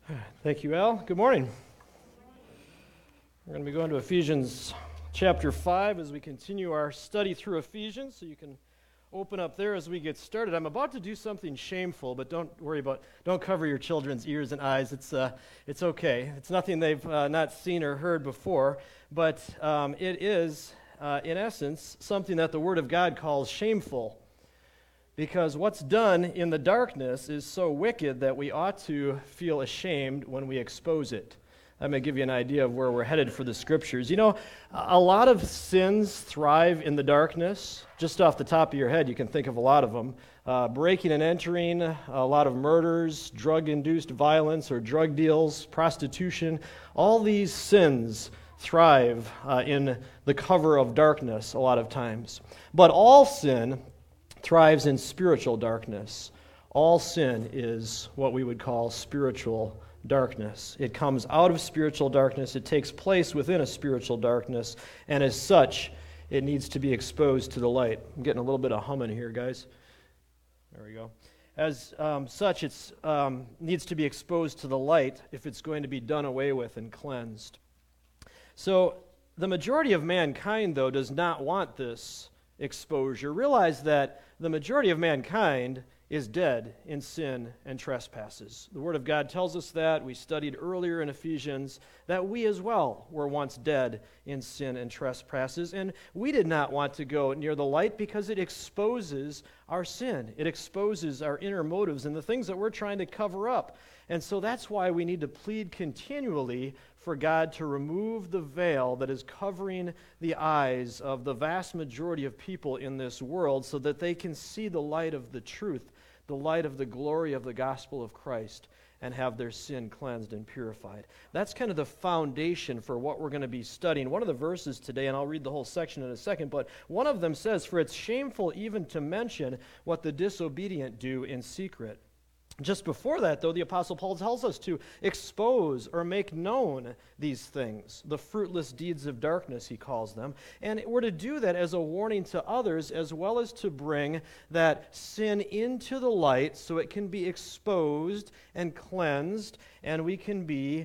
Thank you, Al. Good morning. We're going to be going to Ephesians chapter 5 as we continue our study through Ephesians, so you can open up there as we get started. I'm about to do something shameful, but don't cover your children's ears and eyes. It's okay. It's nothing they've not seen or heard before, but it is, in essence, something that the Word of God calls shameful. Because what's done in the darkness is so wicked that we ought to feel ashamed when we expose it. That may give you an idea of where we're headed for the Scriptures. You know, a lot of sins thrive in the darkness. Just off the top of your head, you can think of a lot of them. Breaking and entering, a lot of murders, drug-induced violence or drug deals, prostitution. All these sins thrive in the cover of darkness a lot of times. But all sin thrives in spiritual darkness. All sin is what we would call spiritual darkness. It comes out of spiritual darkness. It takes place within a spiritual darkness, and as such, it needs to be exposed to the light. I'm getting a little bit of humming here, guys. There we go. As such, it needs to be exposed to the light if it's going to be done away with and cleansed. So, the majority of mankind, though, does not want this exposure. Realize that the majority of mankind is dead in sin and trespasses. The Word of God tells us that. We studied earlier in Ephesians that we as well were once dead in sin and trespasses, and we did not want to go near the light because it exposes our sin. It exposes our inner motives and the things that we're trying to cover up. And so that's why we need to plead continually for God to remove the veil that is covering the eyes of the vast majority of people in this world so that they can see the light of the truth, the light of the glory of the gospel of Christ, and have their sin cleansed and purified. That's kind of the foundation for what we're going to be studying. One of the verses today, and I'll read the whole section in a second, but one of them says, "For it's shameful even to mention what the disobedient do in secret." Just before that, though, the Apostle Paul tells us to expose or make known these things, the fruitless deeds of darkness, he calls them. And we're to do that as a warning to others, as well as to bring that sin into the light so it can be exposed and cleansed, and we can be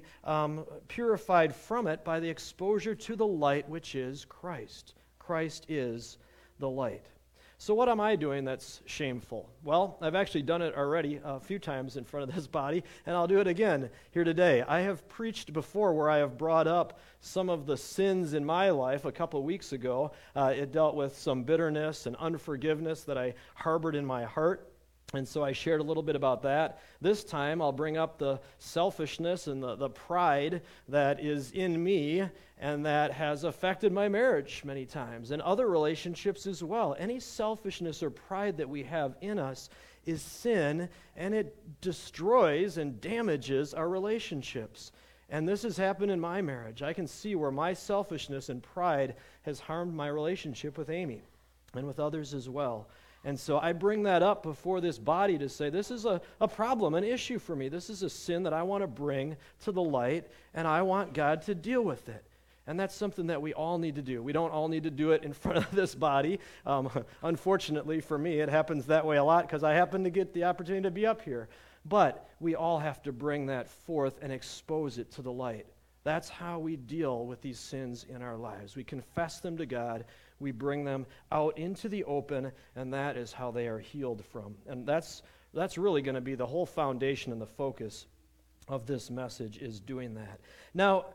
purified from it by the exposure to the light, which is Christ. Christ is the light. So what am I doing that's shameful? Well, I've actually done it already a few times in front of this body, and I'll do it again here today. I have preached before where I have brought up some of the sins in my life a couple of weeks ago. It dealt with some bitterness and unforgiveness that I harbored in my heart. And so I shared a little bit about that. This time I'll bring up the selfishness and the pride that is in me and that has affected my marriage many times and other relationships as well. Any selfishness or pride that we have in us is sin, and it destroys and damages our relationships. And this has happened in my marriage. I can see where my selfishness and pride has harmed my relationship with Amy and with others as well. And so I bring that up before this body to say, this is a problem, an issue for me. This is a sin that I want to bring to the light, and I want God to deal with it. And that's something that we all need to do. We don't all need to do it in front of this body. Unfortunately for me, it happens that way a lot because I happen to get the opportunity to be up here. But we all have to bring that forth and expose it to the light. That's how we deal with these sins in our lives. We confess them to God. We bring them out into the open, and that is how they are healed from. And that's really going to be the whole foundation and the focus of this message is doing that. Now,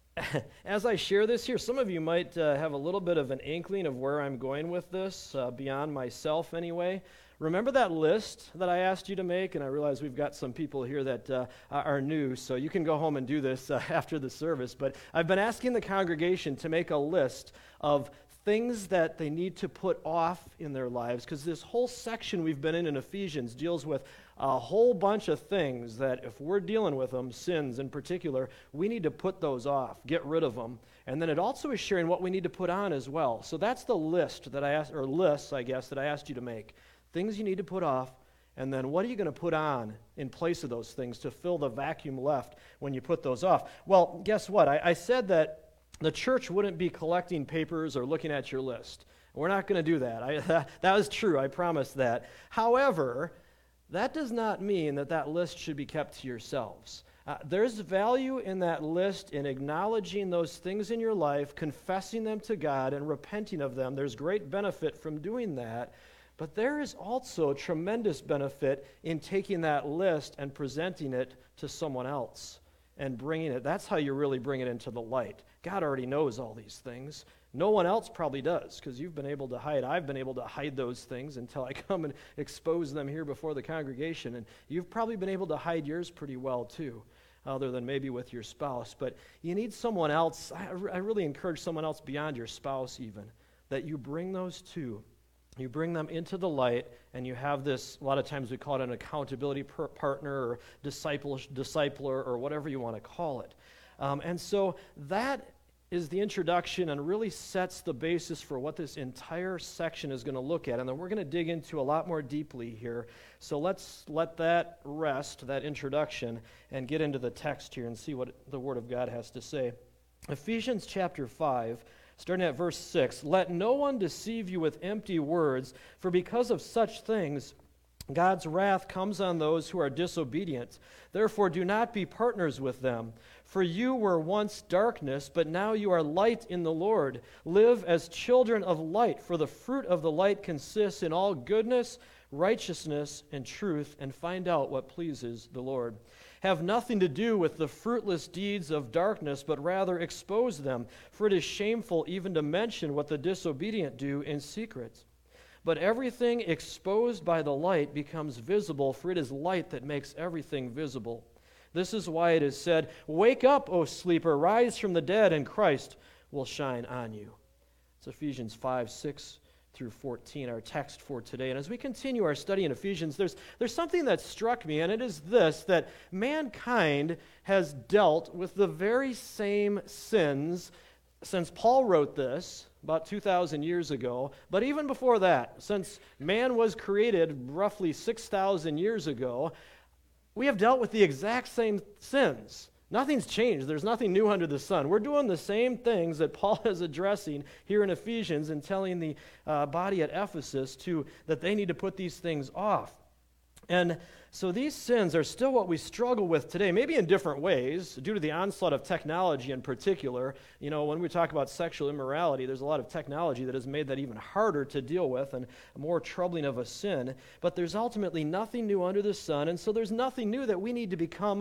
as I share this here, some of you might have a little bit of an inkling of where I'm going with this, beyond myself anyway. Remember that list that I asked you to make? And I realize we've got some people here that are new, so you can go home and do this after the service. But I've been asking the congregation to make a list of things that they need to put off in their lives, because this whole section we've been in Ephesians deals with a whole bunch of things that if we're dealing with them, sins in particular, we need to put those off, get rid of them. And then it also is sharing what we need to put on as well. So that's the list that I asked, or lists, I guess, that I asked you to make. Things you need to put off, and then what are you going to put on in place of those things to fill the vacuum left when you put those off? Well, guess what? I said that the church wouldn't be collecting papers or looking at your list. We're not going to do that. That was true. I promise that. However, that does not mean that list should be kept to yourselves. There's value in that list in acknowledging those things in your life, confessing them to God, and repenting of them. There's great benefit from doing that. But there is also tremendous benefit in taking that list and presenting it to someone else and bringing it. That's how you really bring it into the light. God already knows all these things. No one else probably does, because you've been able to hide. I've been able to hide those things until I come and expose them here before the congregation. And you've probably been able to hide yours pretty well too, other than maybe with your spouse. But you need someone else. I really encourage someone else beyond your spouse even, that you bring those to. You bring them into the light, and you have this, a lot of times we call it an accountability partner or discipler or whatever you want to call it. And so that is the introduction and really sets the basis for what this entire section is going to look at. And then we're going to dig into a lot more deeply here. So let's let that rest, that introduction, and get into the text here and see what the Word of God has to say. Ephesians chapter 5, starting at verse 6, "Let no one deceive you with empty words, for because of such things God's wrath comes on those who are disobedient. Therefore do not be partners with them. For you were once darkness, but now you are light in the Lord. Live as children of light, for the fruit of the light consists in all goodness, righteousness, and truth, and find out what pleases the Lord. Have nothing to do with the fruitless deeds of darkness, but rather expose them, for it is shameful even to mention what the disobedient do in secret. But everything exposed by the light becomes visible, for it is light that makes everything visible. This is why it is said, 'Wake up, O sleeper, rise from the dead, and Christ will shine on you.'" It's Ephesians 5, 6 through 14, our text for today. And as we continue our study in Ephesians, there's something that struck me, and it is this, that mankind has dealt with the very same sins since Paul wrote this about 2,000 years ago, but even before that, since man was created roughly 6,000 years ago, we have dealt with the exact same sins. Nothing's changed. There's nothing new under the sun. We're doing the same things that Paul is addressing here in Ephesians and telling the body at Ephesus that they need to put these things off. And so these sins are still what we struggle with today, maybe in different ways, due to the onslaught of technology in particular. You know, when we talk about sexual immorality, there's a lot of technology that has made that even harder to deal with and more troubling of a sin. But there's ultimately nothing new under the sun, and so there's nothing new that we need to become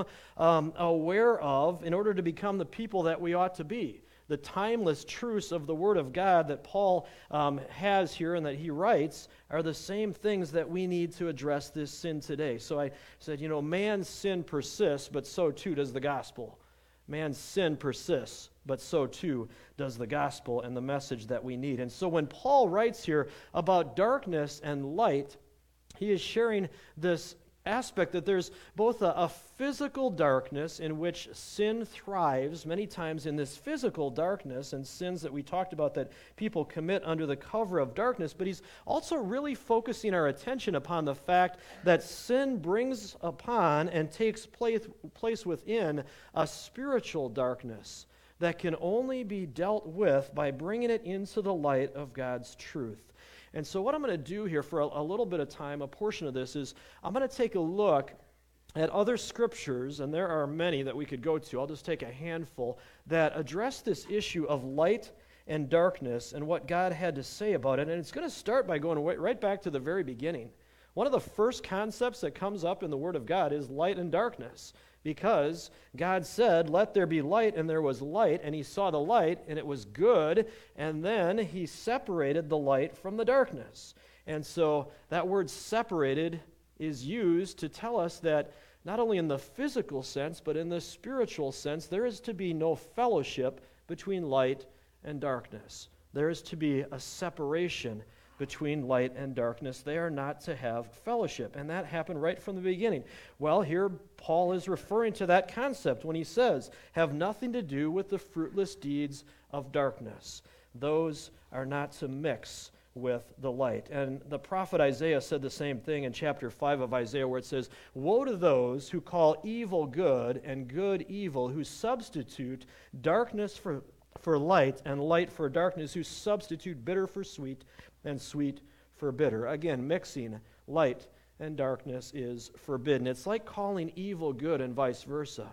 aware of in order to become the people that we ought to be. The timeless truths of the Word of God that Paul has here and that he writes are the same things that we need to address this sin today. So I said, man's sin persists, but so too does the gospel. Man's sin persists, but so too does the gospel and the message that we need. And so when Paul writes here about darkness and light, he is sharing this aspect that there's both a physical darkness in which sin thrives many times in this physical darkness and sins that we talked about that people commit under the cover of darkness, but he's also really focusing our attention upon the fact that sin brings upon and takes place within a spiritual darkness that can only be dealt with by bringing it into the light of God's truth. And so what I'm going to do here for a little bit of time, a portion of this, is I'm going to take a look at other scriptures, and there are many that we could go to. I'll just take a handful that address this issue of light and darkness and what God had to say about it. And it's going to start by going right back to the very beginning. One of the first concepts that comes up in the Word of God is light and darkness, because God said, "Let there be light," and there was light, and he saw the light, and it was good, and then he separated the light from the darkness. And so that word separated is used to tell us that not only in the physical sense, but in the spiritual sense, there is to be no fellowship between light and darkness. There is to be a separation between light and darkness. They are not to have fellowship. And that happened right from the beginning. Well, here Paul is referring to that concept when he says, "Have nothing to do with the fruitless deeds of darkness." Those are not to mix with the light. And the prophet Isaiah said the same thing in chapter 5 of Isaiah, where it says, "Woe to those who call evil good and good evil, who substitute darkness for light and light for darkness, who substitute bitter for sweet and sweet for bitter." Again, mixing light and darkness is forbidden. It's like calling evil good and vice versa.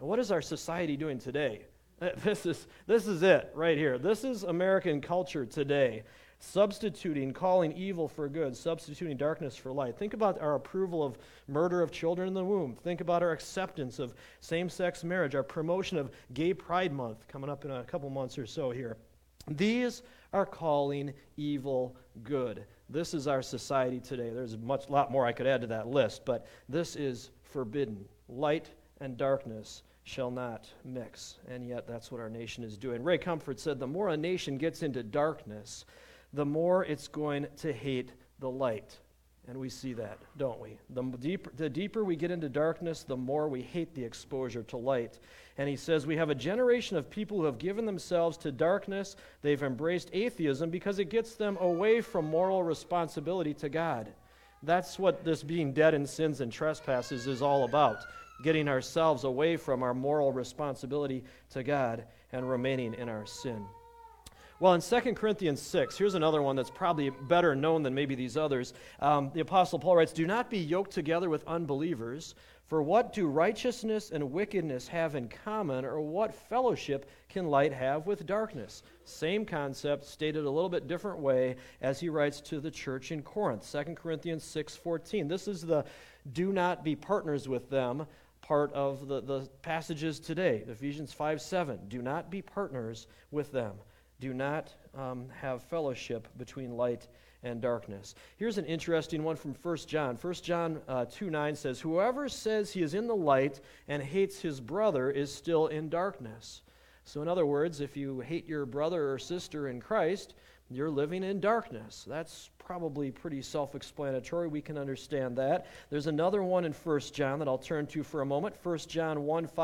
And what is our society doing today? This is it right here. This is American culture today. Calling evil for good, substituting darkness for light. Think about our approval of murder of children in the womb. Think about our acceptance of same-sex marriage, our promotion of Gay Pride Month coming up in a couple months or so here. These are calling evil good. This is our society today. There's a lot more I could add to that list, but this is forbidden. Light and darkness shall not mix, and yet that's what our nation is doing. Ray Comfort said, the more a nation gets into darkness, the more it's going to hate the light. And we see that, don't we? The deeper we get into darkness, the more we hate the exposure to light. And he says, we have a generation of people who have given themselves to darkness. They've embraced atheism because it gets them away from moral responsibility to God. That's what this being dead in sins and trespasses is all about, getting ourselves away from our moral responsibility to God and remaining in our sin. Well, in 2 Corinthians 6, here's another one that's probably better known than maybe these others. The Apostle Paul writes, do not be yoked together with unbelievers, for what do righteousness and wickedness have in common, or what fellowship can light have with darkness? Same concept, stated a little bit different way as he writes to the church in Corinth, 2 Corinthians 6:14. This is the do not be partners with them part of the passages today. Ephesians 5:7, do not be partners with them. Do not have fellowship between light and darkness. Here's an interesting one from 1 John. 1 John 2:9 says, whoever says he is in the light and hates his brother is still in darkness. So in other words, if you hate your brother or sister in Christ, you're living in darkness. That's probably pretty self-explanatory. We can understand that. There's another one in 1 John that I'll turn to for a moment. 1 John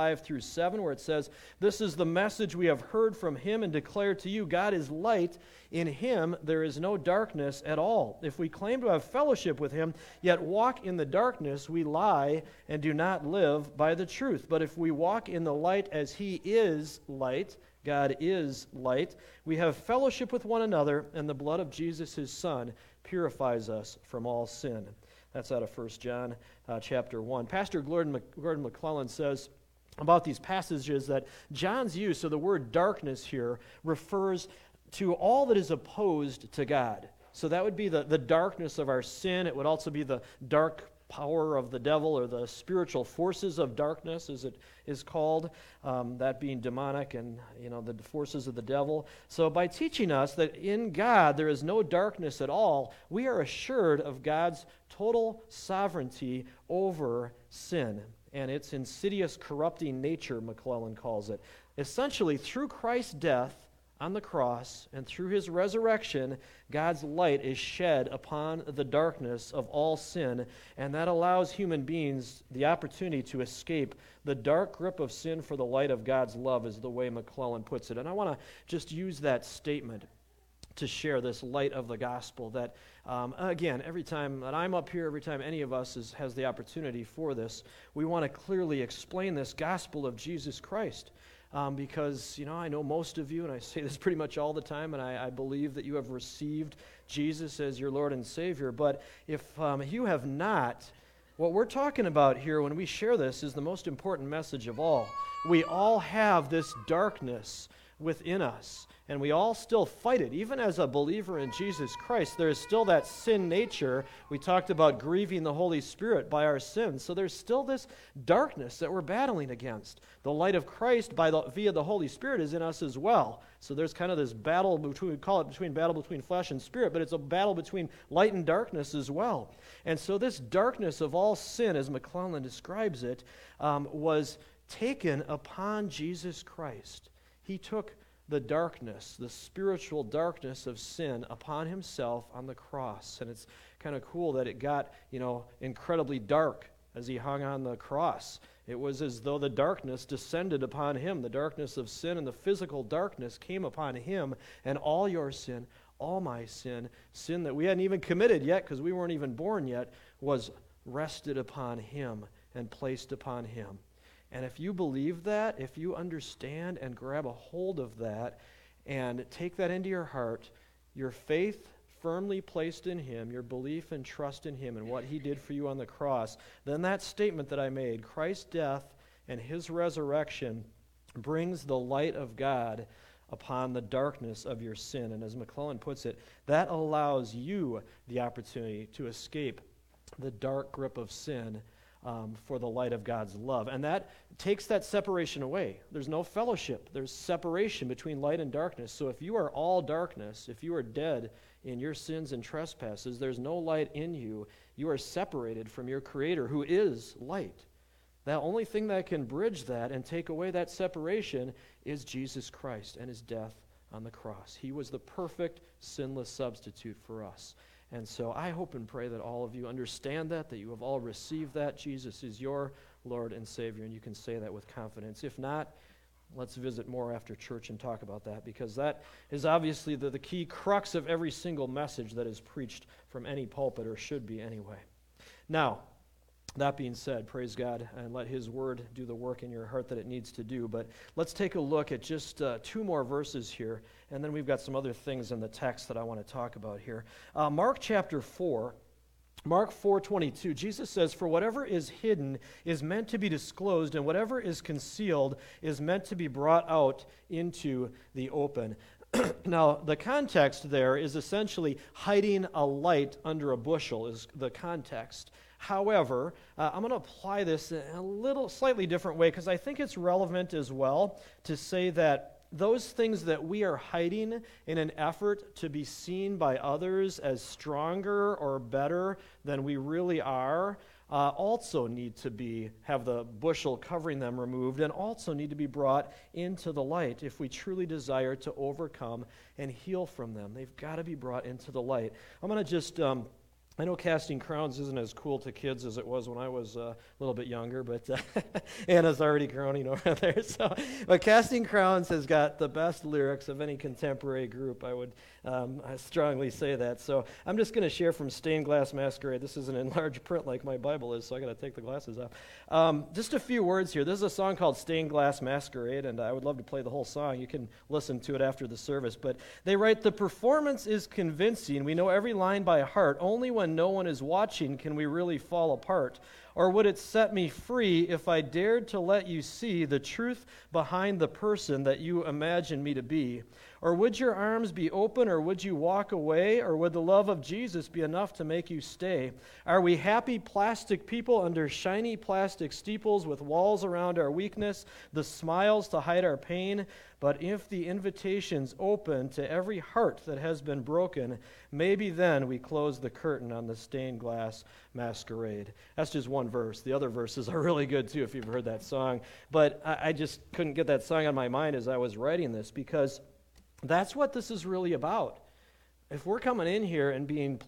1:5-7, where it says, this is the message we have heard from him and declare to you, God is light. In him there is no darkness at all. If we claim to have fellowship with him, yet walk in the darkness, we lie and do not live by the truth. But if we walk in the light as he is light, God is light, we have fellowship with one another, and the blood of Jesus, his Son, purifies us from all sin. That's out of 1 John chapter 1. Pastor Gordon McClellan says about these passages that John's use of the word darkness here refers to all that is opposed to God. So that would be the darkness of our sin. It would also be the dark power of the devil, or the spiritual forces of darkness, as it is called, that being demonic and the forces of the devil. So by teaching us that in God there is no darkness at all, we are assured of God's total sovereignty over sin and its insidious corrupting nature, McClellan calls it. Essentially, through Christ's death on the cross and through his resurrection, God's light is shed upon the darkness of all sin, and that allows human beings the opportunity to escape the dark grip of sin for the light of God's love, is the way McClellan puts it. And I want to just use that statement to share this light of the gospel that, again, every time that I'm up here, every time any of us has the opportunity for this, we want to clearly explain this gospel of Jesus Christ. Because, I know most of you, and I say this pretty much all the time, and I believe that you have received Jesus as your Lord and Savior. But if you have not, what we're talking about here when we share this is the most important message of all. We all have this darkness within us, and we all still fight it. Even as a believer in Jesus Christ, there is still that sin nature. We talked about grieving the Holy Spirit by our sins. So there's still this darkness that we're battling against. The light of Christ via the Holy Spirit is in us as well. So there's kind of this battle between flesh and spirit, but it's a battle between light and darkness as well. And so this darkness of all sin, as McClellan describes it, was taken upon Jesus Christ. He took the darkness, the spiritual darkness of sin upon himself on the cross. And it's kind of cool that it got, incredibly dark as he hung on the cross. It was as though the darkness descended upon him. The darkness of sin and the physical darkness came upon him, and all your sin, all my sin that we hadn't even committed yet because we weren't even born yet, was rested upon him and placed upon him. And if you believe that, if you understand and grab a hold of that and take that into your heart, your faith firmly placed in him, your belief and trust in him and what he did for you on the cross, then that statement that I made, Christ's death and his resurrection brings the light of God upon the darkness of your sin. And as McClellan puts it, that allows you the opportunity to escape the dark grip of sin for the light of God's love. And that takes that separation away. There's no fellowship. There's separation between light and darkness. So if you are all darkness, if you are dead in your sins and trespasses, there's no light in you. You are separated from your Creator, who is light. The only thing that can bridge that and take away that separation is Jesus Christ and his death on the cross. He was the perfect, sinless substitute for us. And so I hope and pray that all of you understand that you have all received that. Jesus is your Lord and Savior, and you can say that with confidence. If not, let's visit more after church and talk about that, because that is obviously the key crux of every single message that is preached from any pulpit, or should be anyway. Now, that being said, praise God, and let his word do the work in your heart that it needs to do. But let's take a look at just 2 more verses here, and then we've got some other things in the text that I want to talk about here. Mark chapter 4, Mark 4:22, Jesus says, "For whatever is hidden is meant to be disclosed, and whatever is concealed is meant to be brought out into the open." Now, the context there is essentially hiding a light under a bushel is the context. However, I'm going to apply this in a slightly different way, because I think it's relevant as well to say that those things that we are hiding in an effort to be seen by others as stronger or better than we really are also need to have the bushel covering them removed, and also need to be brought into the light if we truly desire to overcome and heal from them. They've got to be brought into the light. I'm going to just I know casting crowns isn't as cool to kids as it was when I was a little bit younger, but Anna's already groaning over there. But Casting Crowns has got the best lyrics of any contemporary group. I would strongly say that. So I'm just going to share from Stained Glass Masquerade. This isn't in large print like my Bible is, so I got to take the glasses off. Just a few words here. This is a song called Stained Glass Masquerade, and I would love to play the whole song. You can listen to it after the service. But they write, "The performance is convincing. We know every line by heart. Only when no one is watching can we really fall apart. Or would it set me free if I dared to let you see the truth behind the person that you imagine me to be? Or would your arms be open, or would you walk away? Or would the love of Jesus be enough to make you stay? Are we happy plastic people under shiny plastic steeples with walls around our weakness, the smiles to hide our pain? But if the invitation's open to every heart that has been broken, maybe then we close the curtain on the stained glass masquerade." That's just one verse. The other verses are really good too if you've heard that song. But I just couldn't get that song on my mind as I was writing this, because that's what this is really about. If we're coming in here and being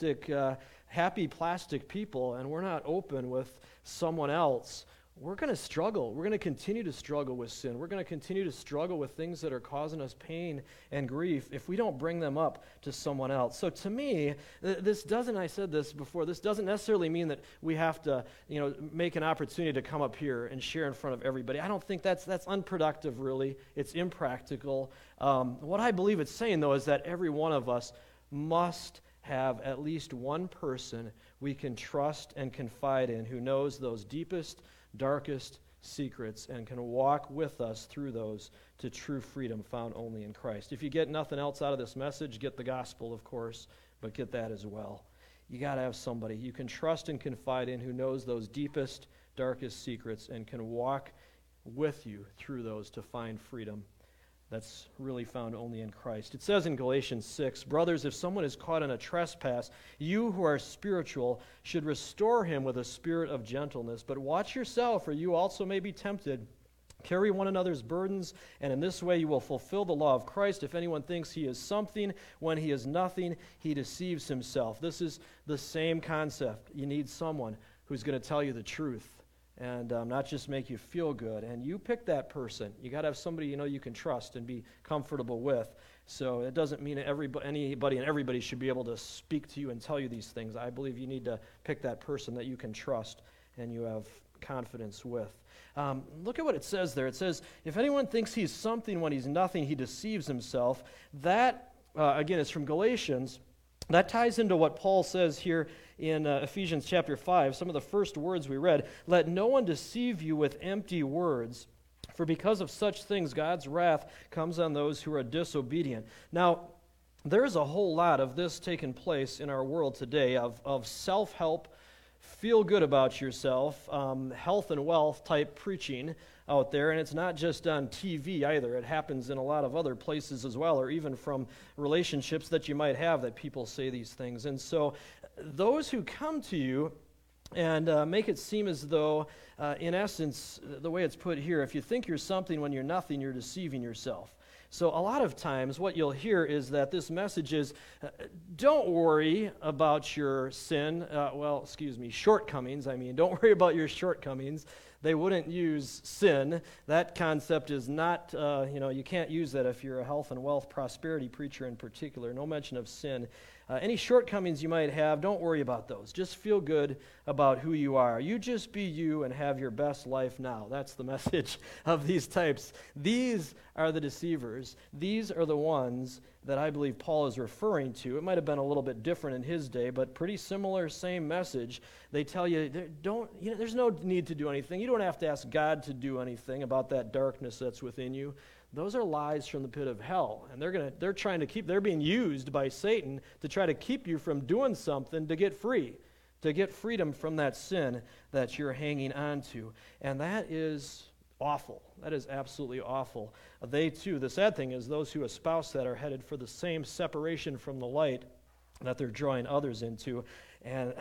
happy plastic people, and we're not open with someone else, we're going to struggle. We're going to continue to struggle with sin. We're going to continue to struggle with things that are causing us pain and grief if we don't bring them up to someone else. So to me, I said this before, this doesn't necessarily mean that we have to, make an opportunity to come up here and share in front of everybody. I don't think that's unproductive, really. It's impractical. What I believe it's saying, though, is that every one of us must have at least one person we can trust and confide in, who knows those deepest, darkest secrets and can walk with us through those to true freedom found only in Christ. If you get nothing else out of this message, get the gospel, of course, but get that as well. You got to have somebody you can trust and confide in who knows those deepest, darkest secrets and can walk with you through those to find freedom that's really found only in Christ. It says in Galatians 6, "Brothers, if someone is caught in a trespass, you who are spiritual should restore him with a spirit of gentleness. But watch yourself, or you also may be tempted. Carry one another's burdens, and in this way you will fulfill the law of Christ. If anyone thinks he is something when he is nothing, he deceives himself." This is the same concept. You need someone who's going to tell you the truth and not just make you feel good. And you pick that person. You got to have somebody you can trust and be comfortable with. So it doesn't mean anybody and everybody should be able to speak to you and tell you these things. I believe you need to pick that person that you can trust and you have confidence with. Look at what it says there. It says, if anyone thinks he's something when he's nothing, he deceives himself. That, again, is from Galatians. That ties into what Paul says here in Ephesians chapter 5, some of the first words we read. Let no one deceive you with empty words, for because of such things God's wrath comes on those who are disobedient. Now, there's a whole lot of this taking place in our world today, of self-help, feel good about yourself, health and wealth type preaching out there, and it's not just on TV either. It happens in a lot of other places as well, or even from relationships that you might have that people say these things. And so those who come to you and make it seem as though, in essence, the way it's put here, if you think you're something when you're nothing, you're deceiving yourself. So a lot of times what you'll hear is that this message is, don't worry about your sin, shortcomings. Don't worry about your shortcomings. They wouldn't use sin. That concept is not, you can't use that if you're a health and wealth prosperity preacher in particular. No mention of sin. Any shortcomings you might have, don't worry about those. Just feel good about who you are. You just be you and have your best life now. That's the message of these types. These are the deceivers. These are the ones that I believe Paul is referring to. It might have been a little bit different in his day, but pretty similar, same message. They tell you, there's no need to do anything. You don't have to ask God to do anything about that darkness that's within you. Those are lies from the pit of hell, and they're being used by Satan to try to keep you from doing something to get free, to get freedom from that sin that you're hanging on to. And that is awful. That is absolutely awful. They too, the sad thing is those who espouse that are headed for the same separation from the light that they're drawing others into. And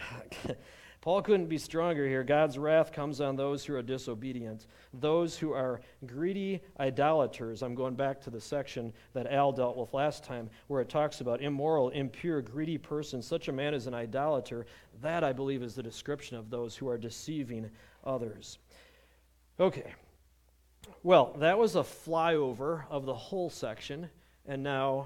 Paul couldn't be stronger here. God's wrath comes on those who are disobedient, those who are greedy idolaters. I'm going back to the section that Al dealt with last time, where it talks about immoral, impure, greedy person. Such a man is an idolater. That, I believe, is the description of those who are deceiving others. Okay. Well, that was a flyover of the whole section, and now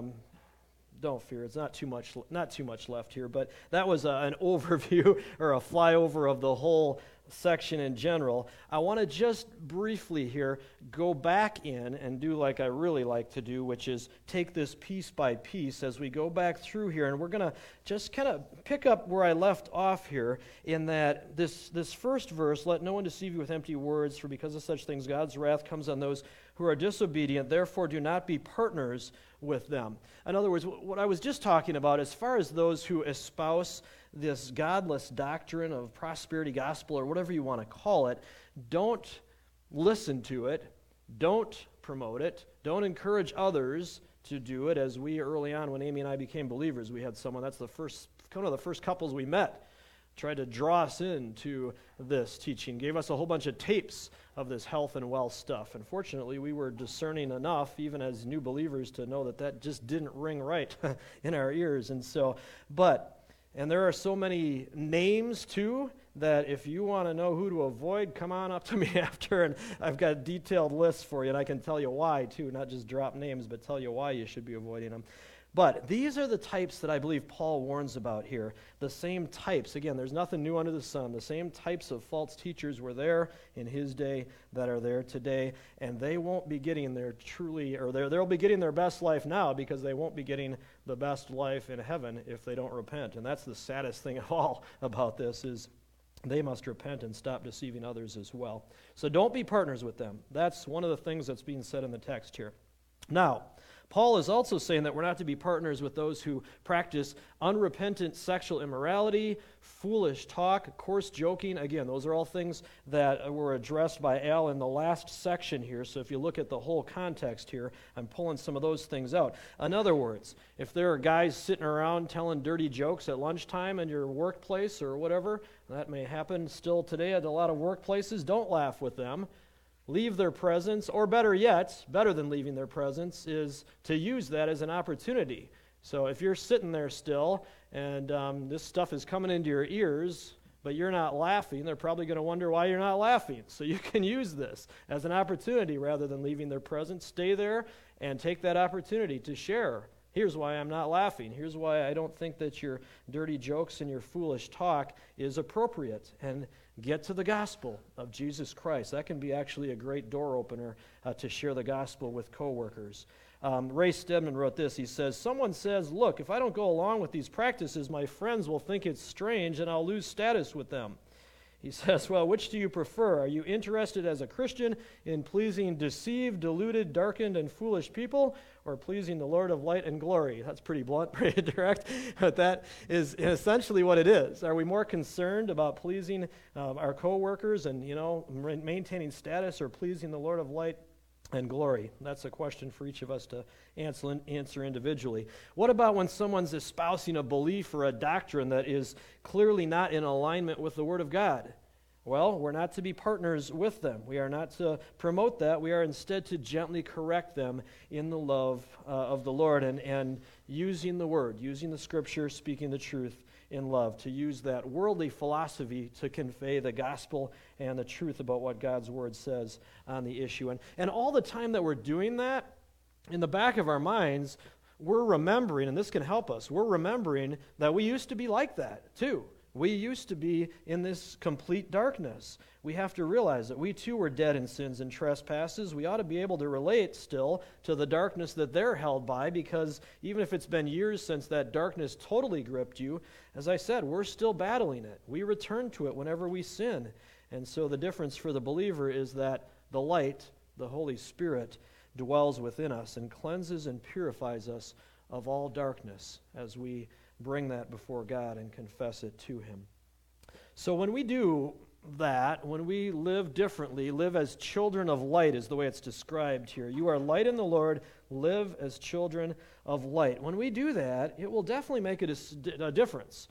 don't fear, it's not too much left here, but that was an overview or a flyover of the whole section in general. I want to just briefly here go back in and do like I really like to do, which is take this piece by piece as we go back through here, and we're going to just kind of pick up where I left off here in that this first verse, let no one deceive you with empty words, for because of such things God's wrath comes on those who are disobedient, therefore do not be partners with them. In other words, what I was just talking about, as far as those who espouse this godless doctrine of prosperity gospel or whatever you want to call it, don't listen to it, don't promote it, don't encourage others to do it. As we early on, when Amy and I became believers, we had someone, that's one of the first couples we met, tried to draw us into this teaching, gave us a whole bunch of tapes of this health and wealth stuff. Unfortunately, we were discerning enough, even as new believers, to know that just didn't ring right in our ears. And there are so many names, too, that if you want to know who to avoid, come on up to me after, and I've got detailed lists for you, and I can tell you why, too, not just drop names, but tell you why you should be avoiding them. But these are the types that I believe Paul warns about here. The same types. Again, there's nothing new under the sun. The same types of false teachers were there in his day that are there today, and they won't be getting they'll be getting their best life now because they won't be getting the best life in heaven if they don't repent. And that's the saddest thing of all about this is they must repent and stop deceiving others as well. So don't be partners with them. That's one of the things that's being said in the text here. Now, Paul is also saying that we're not to be partners with those who practice unrepentant sexual immorality, foolish talk, coarse joking. Again, those are all things that were addressed by Al in the last section here. So if you look at the whole context here, I'm pulling some of those things out. In other words, if there are guys sitting around telling dirty jokes at lunchtime in your workplace or whatever, that may happen still today at a lot of workplaces, don't laugh with them. Leave their presence, or better yet, better than leaving their presence, is to use that as an opportunity. So if you're sitting there still, and this stuff is coming into your ears, but you're not laughing, they're probably going to wonder why you're not laughing. So you can use this as an opportunity rather than leaving their presence. Stay there and take that opportunity to share. Here's why I'm not laughing. Here's why I don't think that your dirty jokes and your foolish talk is appropriate. And get to the gospel of Jesus Christ. That can be actually a great door opener to share the gospel with coworkers. Ray Stedman wrote this. He says, "Someone says, look, if I don't go along with these practices, my friends will think it's strange and I'll lose status with them." He says, well, which do you prefer? Are you interested as a Christian in pleasing deceived, deluded, darkened, and foolish people, or pleasing the Lord of light and glory? That's pretty blunt, pretty direct, but that is essentially what it is. Are we more concerned about pleasing our coworkers and, maintaining status, or pleasing the Lord of light and glory? That's a question for each of us to answer individually. What about when someone's espousing a belief or a doctrine that is clearly not in alignment with the Word of God? Well, we're not to be partners with them. We are not to promote that. We are instead to gently correct them in the love of the Lord and using the Word, using the Scripture, speaking the truth in love, to use that worldly philosophy to convey the gospel and the truth about what God's Word says on the issue. And all the time that we're doing that, in the back of our minds, we're remembering, and this can help us, we're remembering that we used to be like that too. We used to be in this complete darkness. We have to realize that we too were dead in sins and trespasses. We ought to be able to relate still to the darkness that they're held by, because even if it's been years since that darkness totally gripped you, as I said, we're still battling it. We return to it whenever we sin. And so the difference for the believer is that the light, the Holy Spirit, dwells within us and cleanses and purifies us of all darkness as we bring that before God and confess it to Him. So when we do that, when we live differently, live as children of light is the way it's described here. You are light in the Lord, live as children of light. When we do that, it will definitely make a difference.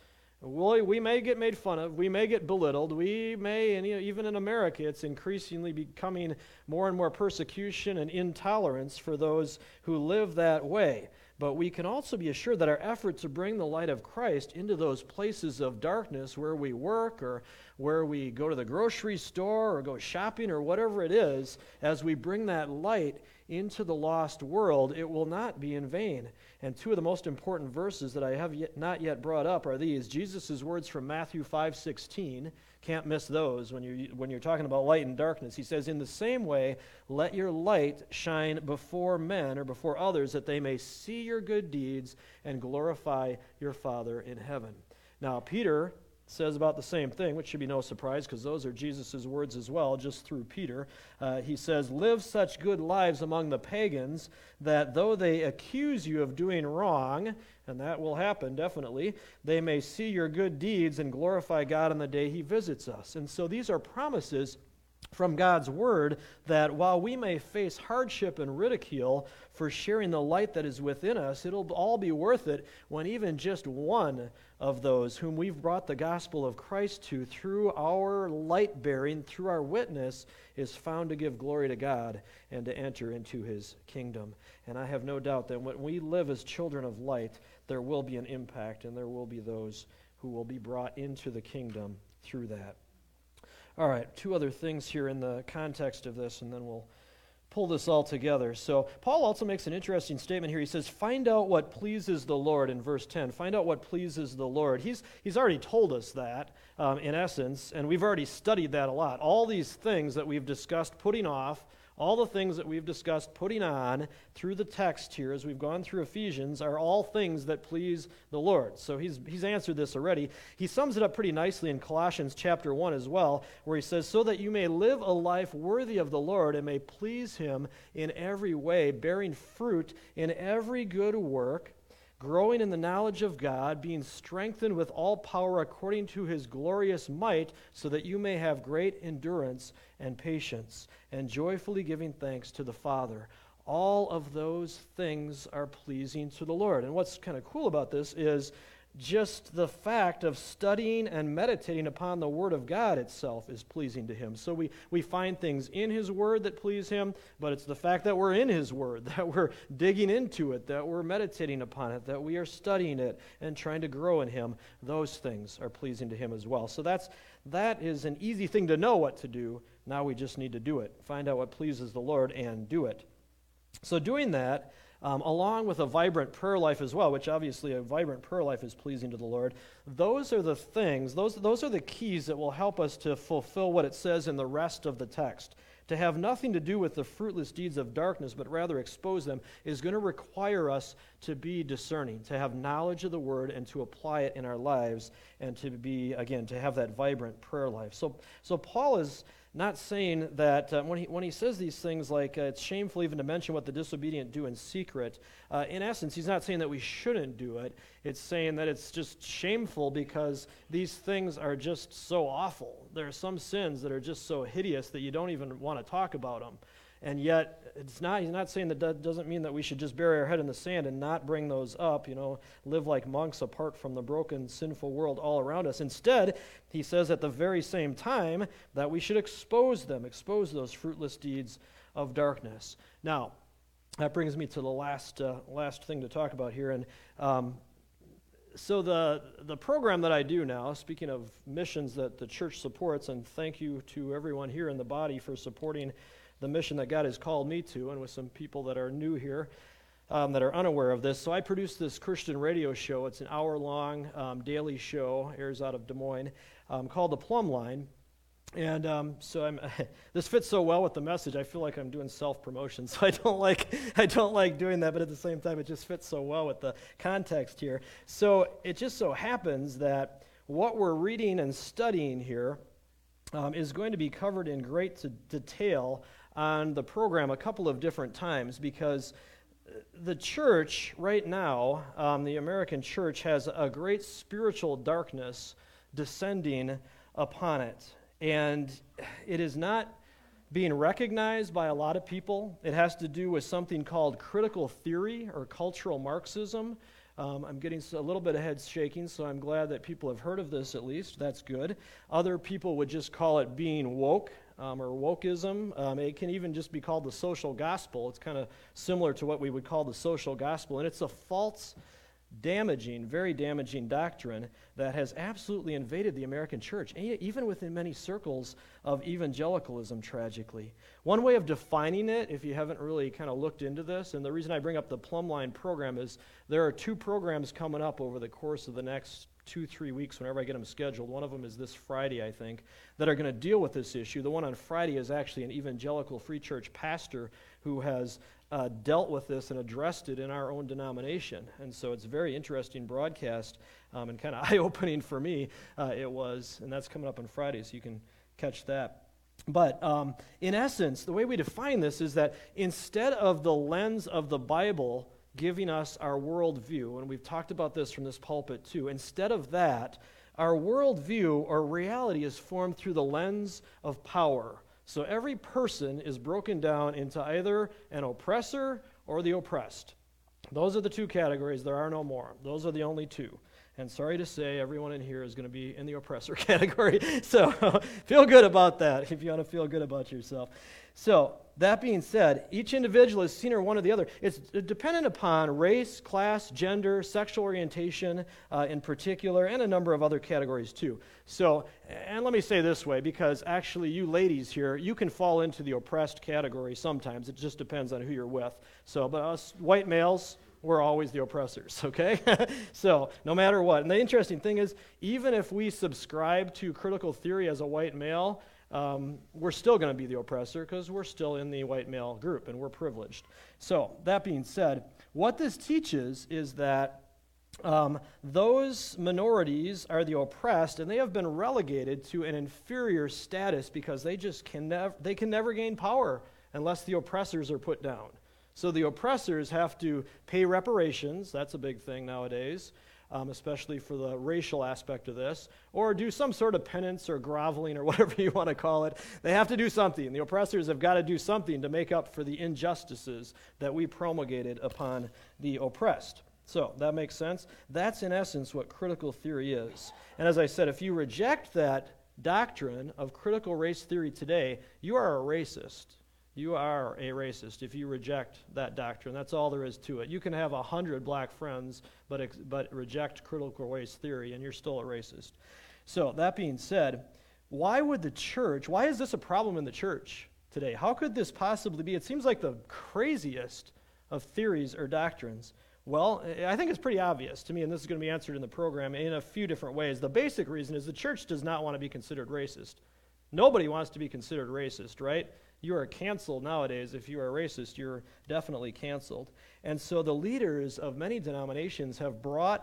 We may get made fun of, we may get belittled, we may, and even in America, it's increasingly becoming more and more persecution and intolerance for those who live that way. But we can also be assured that our effort to bring the light of Christ into those places of darkness where we work or where we go to the grocery store or go shopping or whatever it is, as we bring that light into the lost world, it will not be in vain. And two of the most important verses that I have not yet brought up are these. Jesus' words from Matthew 5:16. Can't miss those when you're talking about light and darkness. He says, "In the same way, let your light shine before men," or before others, "that they may see your good deeds and glorify your Father in heaven." Now, Peter says about the same thing, which should be no surprise because those are Jesus' words as well, just through Peter. He says, "Live such good lives among the pagans that though they accuse you of doing wrong," and that will happen definitely, "they may see your good deeds and glorify God on the day He visits us." And so these are promises from God's Word that while we may face hardship and ridicule for sharing the light that is within us, it'll all be worth it when even just one of those whom we've brought the gospel of Christ to through our light bearing, through our witness, is found to give glory to God and to enter into His kingdom. And I have no doubt that when we live as children of light, there will be an impact and there will be those who will be brought into the kingdom through that. All right, two other things here in the context of this, and then we'll pull this all together. So Paul also makes an interesting statement here. He says, find out what pleases the Lord in verse 10. Find out what pleases the Lord. He's already told us that, in essence, and we've already studied that a lot. All these things that we've discussed putting off, all the things that we've discussed putting on through the text here as we've gone through Ephesians are all things that please the Lord. So he's answered this already. He sums it up pretty nicely in Colossians chapter 1 as well, where he says, "So that you may live a life worthy of the Lord and may please Him in every way, bearing fruit in every good work, growing in the knowledge of God, being strengthened with all power according to His glorious might, so that you may have great endurance and patience, and joyfully giving thanks to the Father." All of those things are pleasing to the Lord. And what's kind of cool about this is just the fact of studying and meditating upon the Word of God itself is pleasing to Him. So we find things in His Word that please Him, but it's the fact that we're in His Word, that we're digging into it, that we're meditating upon it, that we are studying it and trying to grow in Him. Those things are pleasing to Him as well. So that is an easy thing to know what to do. Now we just need to do it. Find out what pleases the Lord and do it. So doing that, along with a vibrant prayer life as well, which obviously a vibrant prayer life is pleasing to the Lord, those are the things, those are the keys that will help us to fulfill what it says in the rest of the text, to have nothing to do with the fruitless deeds of darkness, but rather expose them, is going to require us to be discerning, to have knowledge of the Word and to apply it in our lives, and to be, again, to have that vibrant prayer life. So Paul is not saying that when he says these things like it's shameful even to mention what the disobedient do in secret, in essence, he's not saying that we shouldn't do it. It's saying that it's just shameful because these things are just so awful. There are some sins that are just so hideous that you don't even want to talk about them. And yet, he's not saying that doesn't mean that we should just bury our head in the sand and not bring those up, live like monks apart from the broken, sinful world all around us. Instead, he says at the very same time that we should expose those fruitless deeds of darkness. Now, that brings me to the last thing to talk about here. And so the program that I do now, speaking of missions that the church supports, and thank you to everyone here in the body for supporting the mission that God has called me to, and with some people that are new here that are unaware of this. So I produce this Christian radio show. It's an hour-long daily show, airs out of Des Moines, called The Plumb Line. And so this fits so well with the message, I feel like I'm doing self-promotion, so I don't like doing that, but at the same time, it just fits so well with the context here. So it just so happens that what we're reading and studying here is going to be covered in great detail on the program a couple of different times, because the church right now, the American church, has a great spiritual darkness descending upon it. And it is not being recognized by a lot of people. It has to do with something called critical theory or cultural Marxism. I'm getting a little bit of head shaking, so I'm glad that people have heard of this at least. That's good. Other people would just call it being woke or wokeism. It can even just be called the social gospel. It's kind of similar to what we would call the social gospel, and it's a false, damaging, very damaging doctrine that has absolutely invaded the American church, even within many circles of evangelicalism, tragically. One way of defining it, if you haven't really kind of looked into this, and the reason I bring up the Plumb Line program is there are 2 programs coming up over the course of the next 2-3 weeks, whenever I get them scheduled. One of them is this Friday, I think, that are going to deal with this issue. The one on Friday is actually an evangelical free church pastor who has dealt with this and addressed it in our own denomination. And so it's a very interesting broadcast and kind of eye-opening for me. It was, and that's coming up on Friday, so you can catch that. But in essence, the way we define this is that instead of the lens of the Bible giving us our worldview, and we've talked about this from this pulpit too, instead of that, our worldview or reality is formed through the lens of power. So every person is broken down into either an oppressor or the oppressed. Those are the 2 categories. There are no more. Those are the only 2. And sorry to say, everyone in here is going to be in the oppressor category. So feel good about that if you want to feel good about yourself. So that being said, each individual is seen or one or the other. It's dependent upon race, class, gender, sexual orientation in particular, and a number of other categories too. So, and let me say this way, because actually you ladies here, you can fall into the oppressed category sometimes. It just depends on who you're with. So, but us white males, we're always the oppressors, okay? So, no matter what. And the interesting thing is, even if we subscribe to critical theory as a white male, we're still going to be the oppressor because we're still in the white male group and we're privileged. So, that being said, what this teaches is that those minorities are the oppressed, and they have been relegated to an inferior status because they can never gain power unless the oppressors are put down. So the oppressors have to pay reparations. That's a big thing nowadays, especially for the racial aspect of this, or do some sort of penance or groveling or whatever you want to call it. They have to do something. The oppressors have got to do something to make up for the injustices that we promulgated upon the oppressed. So that makes sense. That's in essence what critical theory is. And as I said, if you reject that doctrine of critical race theory today, you are a racist. You are a racist if you reject that doctrine. That's all there is to it. You can have 100 black friends, but reject critical race theory, and you're still a racist. So that being said, why is this a problem in the church today? How could this possibly be? It seems like the craziest of theories or doctrines. Well, I think it's pretty obvious to me, and this is going to be answered in the program in a few different ways. The basic reason is the church does not want to be considered racist. Nobody wants to be considered racist, right? you are canceled nowadays. If you are a racist, you're definitely canceled. And so the leaders of many denominations have brought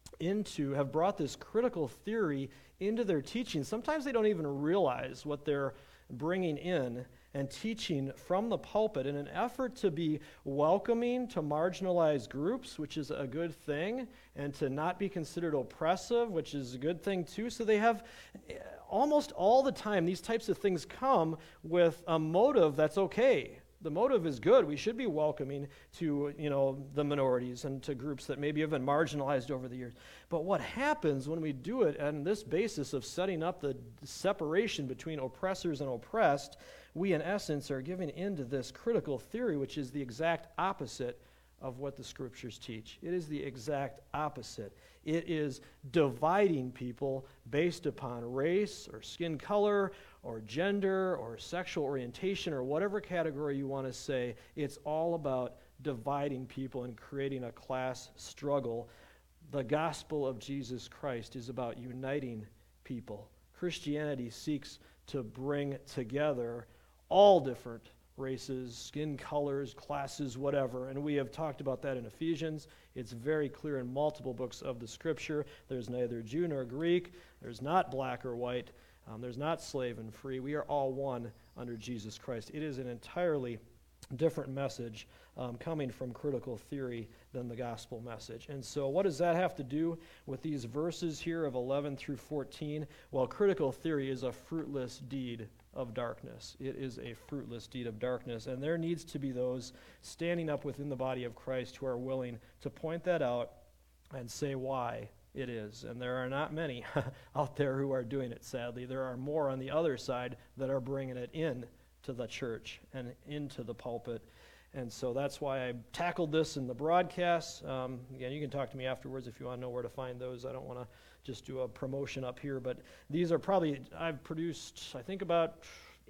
this critical theory into their teaching. Sometimes they don't even realize what they're bringing in and teaching from the pulpit in an effort to be welcoming to marginalized groups, which is a good thing, and to not be considered oppressive, which is a good thing too. So they have almost all the time, these types of things come with a motive that's okay. The motive is good. We should be welcoming to, the minorities and to groups that maybe have been marginalized over the years. But what happens when we do it on this basis of setting up the separation between oppressors and oppressed, we in essence are giving into this critical theory, which is the exact opposite of what the Scriptures teach. It is the exact opposite. It is dividing people based upon race or skin color or gender or sexual orientation or whatever category you want to say. It's all about dividing people and creating a class struggle. The gospel of Jesus Christ is about uniting people. Christianity seeks to bring together all different races, skin colors, classes, whatever. And we have talked about that in Ephesians. It's very clear in multiple books of the Scripture. There's neither Jew nor Greek. There's not black or white. There's not slave and free. We are all one under Jesus Christ. It is an entirely different message coming from critical theory than the gospel message. And so what does that have to do with these verses here of 11 through 14? Well, critical theory is a fruitless deed of darkness. It is a fruitless deed of darkness, and there needs to be those standing up within the body of Christ who are willing to point that out and say why it is. And there are not many out there who are doing it, sadly. There are more on the other side that are bringing it in to the church and into the pulpit. And so that's why I tackled this in the broadcast. Again, you can talk to me afterwards if you want to know where to find those. I don't want to just do a promotion up here, but these are probably, I've produced, I think about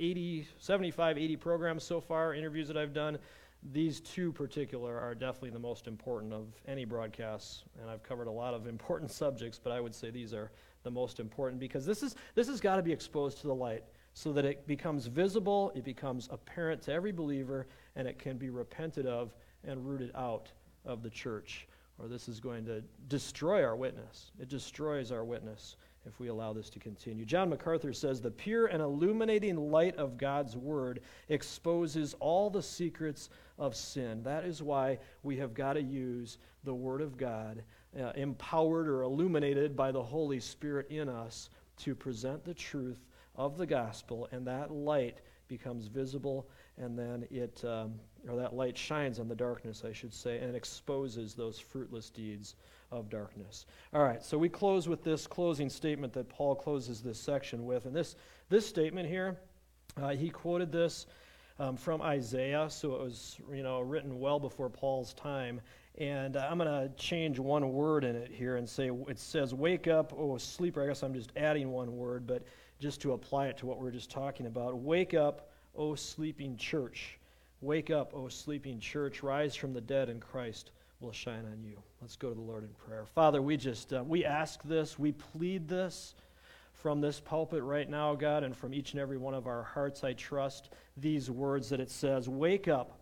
75, 80 programs so far, interviews that I've done. These two particular are definitely the most important of any broadcasts, and I've covered a lot of important subjects, but I would say these are the most important because this has got to be exposed to the light so that it becomes visible, it becomes apparent to every believer, and it can be repented of and rooted out of the church, or this is going to destroy our witness. It destroys our witness if we allow this to continue. John MacArthur says, "The pure and illuminating light of God's Word exposes all the secrets of sin." That is why we have got to use the Word of God, empowered or illuminated by the Holy Spirit in us, to present the truth of the gospel, and that light becomes visible, and then that light shines on the darkness, I should say, and exposes those fruitless deeds of darkness. All right, so we close with this closing statement that Paul closes this section with, and this statement here, he quoted this from Isaiah, so it was written well before Paul's time, and I'm going to change one word in it here and say, it says, "Wake up, O sleeper." I guess I'm just adding one word, but just to apply it to what we're just talking about. "Wake up, O sleeping church. Wake up, O sleeping church. Rise from the dead, and Christ will shine on you." Let's go to the Lord in prayer. Father, we ask this, we plead this from this pulpit right now, God, and from each and every one of our hearts. I trust these words that it says, "Wake up,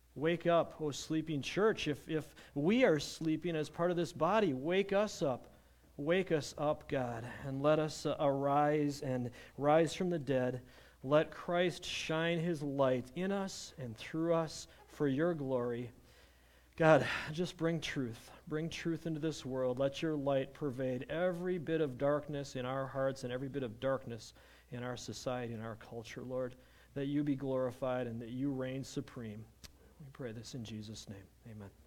O sleeping church." If we are sleeping as part of this body, wake us up. Wake us up, God, and let us arise and rise from the dead. Let Christ shine his light in us and through us for your glory. God, just bring truth. Bring truth into this world. Let your light pervade every bit of darkness in our hearts and every bit of darkness in our society and our culture, Lord, that you be glorified and that you reign supreme. We pray this in Jesus' name. Amen.